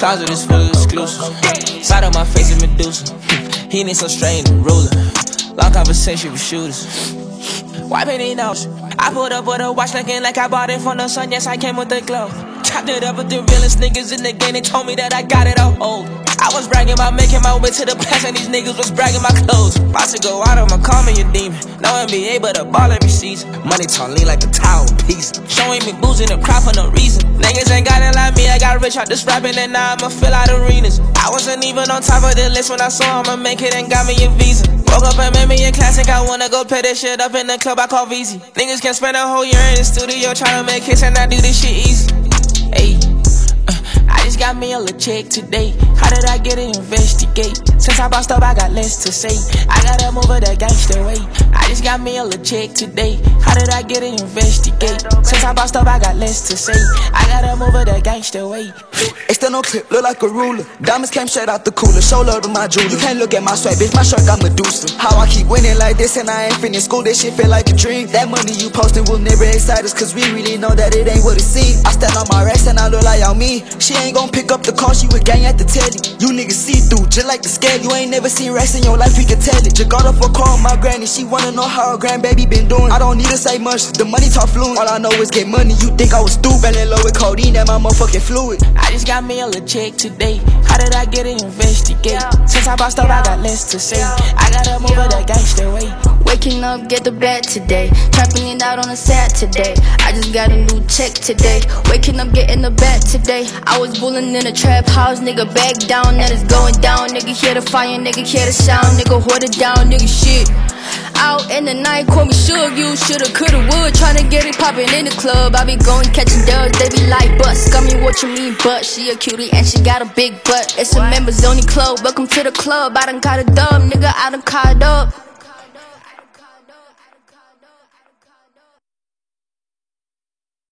Closet is full of exclusives. Side of my face is Medusa. He ain't so strange and ruler. Long conversation with shooters. Wiping it out. I pulled up with a watch looking like I bought it from the sun. Yes, I came with the glow. Chopped it up with the realest niggas in the game. They told me that I got it on hold. I was bragging about making my way to the place, and these niggas was bragging my clothes. About to go out, I'ma call me a demon. No NBA, but a ball every season. Money tall lean like a towel piece. Showing me booze in the crowd for no reason. Niggas ain't got it like me, I got rich out this rapping, and now I'ma fill out arenas. I wasn't even on top of the list when I saw I'ma make it and got me a visa. Woke up and made me a classic, I wanna go play this shit up in the club I call VZ. Niggas can spend a whole year in the studio trying to make hits and I do this shit easy. Ayy. I just got me a little check today. How did I get it? Investigate. Since I bossed up, I got less to say. I gotta move it that gangster way. I just got me a little check today. How did I get it? Investigate. Since I bossed up, I got less to say. I gotta move it that gangster way. External clip, look like a ruler. Diamonds came straight out the cooler. Show love to my jeweler. You can't look at my swag, bitch. My shirt got Medusa. How I keep winning like this and I ain't finished school. This shit feel like a dream. That money you posting will never excite us, cause we really know that it ain't what it seems. I stand on my racks and I look like y'all me. She ain't gon' pick up the call, she with gang at the telly. You niggas see through, just like the scale. You ain't never seen racks in your life, we can tell it. Just got off a call with my granny, she wanna know how her grandbaby been doing. I don't need to say much, the money talk fluent. All I know is get money, you think I was stupid. Fell in love with codeine, that my motherfucking fluid. I just got me a little check today. How did I get it? Investigate. Since I bossed up, I got less to say. I gotta move it that gangster way. Waking up, get the bed today. Trapping it out on a Saturday. I just got a new check today. Waking up, getting the bed today. I was bulling in a trap house, nigga back down, and it's going down. Nigga hear the fire, nigga hear the sound. Nigga hold it down, nigga shit. Out in the night, call me Suge, you shoulda, coulda, would. Tryna get it poppin' in the club. I be going catching dubs, they be like, bust. Got me what you mean, but she a cutie and she got a big butt. It's a members only club, welcome to the club. I done got a dub, nigga, I done caught up.